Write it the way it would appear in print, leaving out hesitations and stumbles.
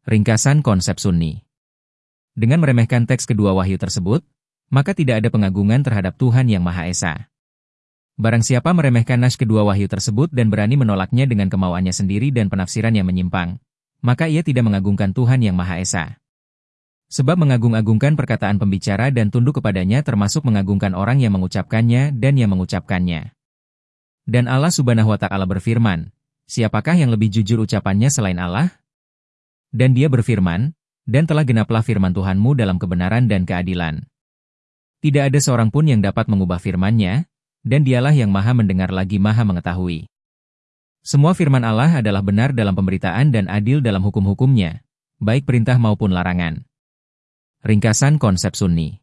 Ringkasan konsep Sunni. Dengan meremehkan teks kedua wahyu tersebut, maka tidak ada pengagungan terhadap Tuhan Yang Maha Esa. Barang siapa meremehkan nas kedua wahyu tersebut dan berani menolaknya dengan kemauannya sendiri dan penafsiran yang menyimpang, maka ia tidak mengagungkan Tuhan Yang Maha Esa. Sebab mengagung-agungkan perkataan pembicara dan tunduk kepadanya termasuk mengagungkan orang yang mengucapkannya dan yang mengucapkannya. Dan Allah Subhanahu wa Ta'ala berfirman, siapakah yang lebih jujur ucapannya selain Allah? Dan Dia berfirman, dan telah genaplah firman Tuhanmu dalam kebenaran dan keadilan. Tidak ada seorang pun yang dapat mengubah firman-Nya, dan Dialah yang Maha mendengar lagi Maha mengetahui. Semua firman Allah adalah benar dalam pemberitaan dan adil dalam hukum-hukumnya, baik perintah maupun larangan. Ringkasan konsep Sunni.